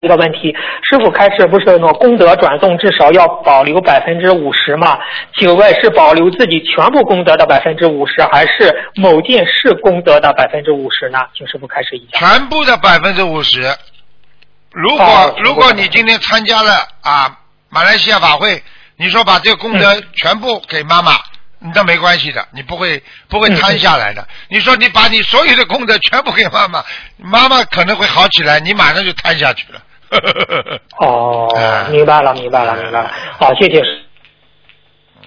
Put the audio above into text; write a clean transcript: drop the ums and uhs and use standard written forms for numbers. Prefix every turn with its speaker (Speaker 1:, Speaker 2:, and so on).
Speaker 1: 一个问题，师傅开始不是那功德转送至少要保留50%吗？请问是保留自己全部功德的50%，还是某件事功德的50%呢？请师傅开始一下。
Speaker 2: 全部的50%。如果你今天参加了马来西亚法会，你说把这个功德全部给妈妈，那没关系的，你不会摊下来的。你说你把你所有的功德全部给妈妈，妈妈可能会好起来，你马上就摊下去了。
Speaker 1: 明白了。好，谢谢。